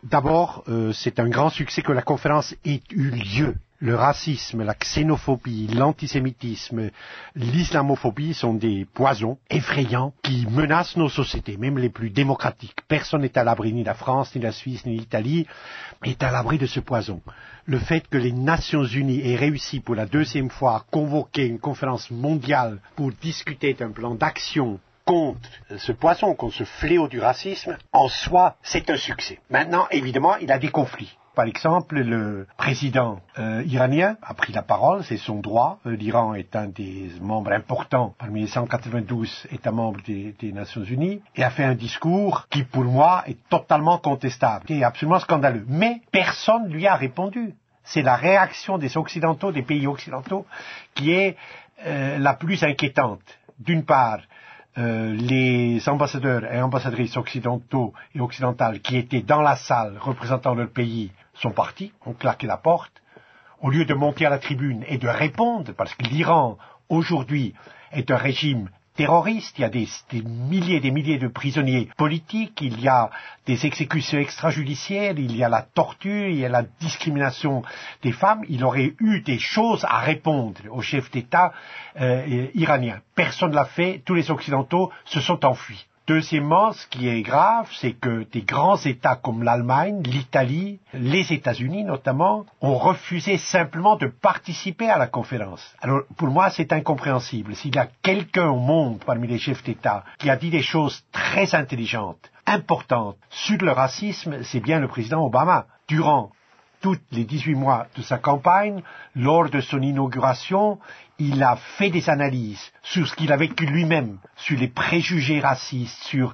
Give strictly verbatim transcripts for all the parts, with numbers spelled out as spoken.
D'abord, euh, c'est un grand succès que la conférence ait eu lieu. Le racisme, la xénophobie, l'antisémitisme, l'islamophobie sont des poisons effrayants qui menacent nos sociétés, même les plus démocratiques. Personne n'est à l'abri, ni la France, ni la Suisse, ni l'Italie, est à l'abri de ce poison. Le fait que les Nations Unies aient réussi pour la deuxième fois à convoquer une conférence mondiale pour discuter d'un plan d'action contre ce poison, contre ce fléau du racisme, en soi, c'est un succès. Maintenant, évidemment, il y a des conflits. Par exemple, le président euh, iranien a pris la parole, c'est son droit. Euh, L'Iran est un des membres importants parmi les cent quatre-vingt-douze États membres des, des Nations Unies et a fait un discours qui, pour moi, est totalement contestable, qui est absolument scandaleux. Mais personne ne lui a répondu. C'est la réaction des Occidentaux, des pays occidentaux, qui est euh, la plus inquiétante. D'une part, Euh, les ambassadeurs et ambassadrices occidentaux et occidentales qui étaient dans la salle représentant leur pays sont partis, ont claqué la porte, au lieu de monter à la tribune et de répondre, parce que l'Iran, aujourd'hui, est un régime terroriste, il y a des, des milliers et des milliers de prisonniers politiques, il y a des exécutions extrajudiciaires, il y a la torture, il y a la discrimination des femmes. Il aurait eu des choses à répondre au chef d'État euh, iranien. Personne ne l'a fait, tous les Occidentaux se sont enfuis. Deuxièmement, ce qui est grave, c'est que des grands États comme l'Allemagne, l'Italie, les États-Unis notamment, ont refusé simplement de participer à la conférence. Alors, pour moi, c'est incompréhensible. S'il y a quelqu'un au monde, parmi les chefs d'État, qui a dit des choses très intelligentes, importantes, sur le racisme, c'est bien le président Obama. Durant tous les dix-huit mois de sa campagne, lors de son inauguration, il a fait des analyses sur ce qu'il a vécu lui-même, sur les préjugés racistes, sur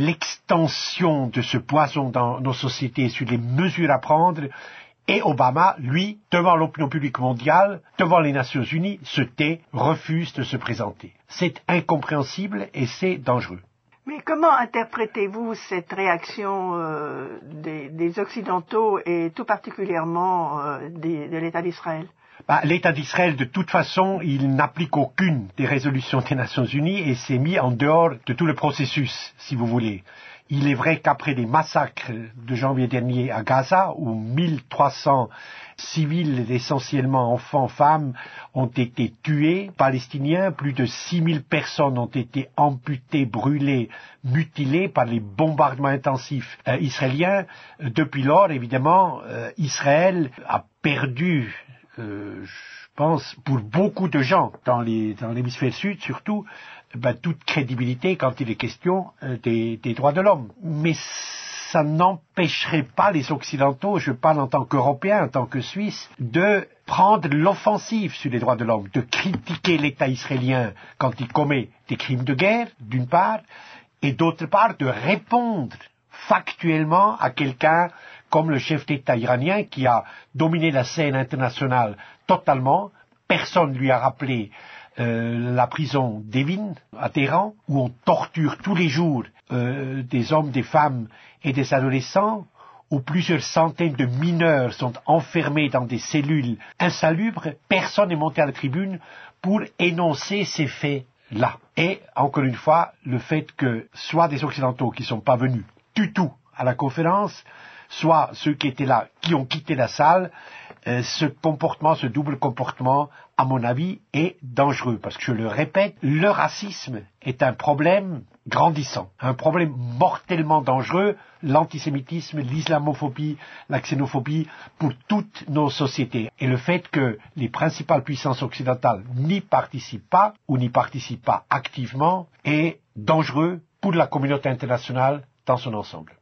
l'extension de ce poison dans nos sociétés, sur les mesures à prendre. Et Obama, lui, devant l'opinion publique mondiale, devant les Nations Unies, se tait, refuse de se présenter. C'est incompréhensible et c'est dangereux. Mais comment interprétez-vous cette réaction euh, des, des Occidentaux et tout particulièrement euh, des, de l'État d'Israël? Bah, L'État d'Israël, de toute façon, il n'applique aucune des résolutions des Nations Unies et s'est mis en dehors de tout le processus, si vous voulez. Il est vrai qu'après les massacres de janvier dernier à Gaza, où mille trois cents civils, essentiellement enfants, femmes, ont été tués, palestiniens, plus de six mille personnes ont été amputées, brûlées, mutilées par les bombardements intensifs euh, israéliens. Depuis lors, évidemment, euh, Israël a perdu, euh, je pense, pour beaucoup de gens, dans les, dans l'hémisphère sud surtout, ben, toute crédibilité quand il est question euh, des, des droits de l'homme. Mais ça n'empêcherait pas les Occidentaux, je parle en tant qu'Européens, en tant que Suisses, de prendre l'offensive sur les droits de l'homme, de critiquer l'État israélien quand il commet des crimes de guerre, d'une part, et d'autre part, de répondre factuellement à quelqu'un comme le chef d'État iranien qui a dominé la scène internationale totalement. Personne ne lui a rappelé Euh, la prison d'Evin, à Téhéran, où on torture tous les jours euh, des hommes, des femmes et des adolescents, où plusieurs centaines de mineurs sont enfermés dans des cellules insalubres. Personne n'est monté à la tribune pour énoncer ces faits-là. Et, encore une fois, le fait que soit des Occidentaux qui ne sont pas venus du tout à la conférence, soit ceux qui étaient là, qui ont quitté la salle, euh, ce comportement, ce double comportement, à mon avis, est dangereux. Parce que, je le répète, le racisme est un problème grandissant, un problème mortellement dangereux, l'antisémitisme, l'islamophobie, la xénophobie, pour toutes nos sociétés. Et le fait que les principales puissances occidentales n'y participent pas, ou n'y participent pas activement, est dangereux pour la communauté internationale dans son ensemble.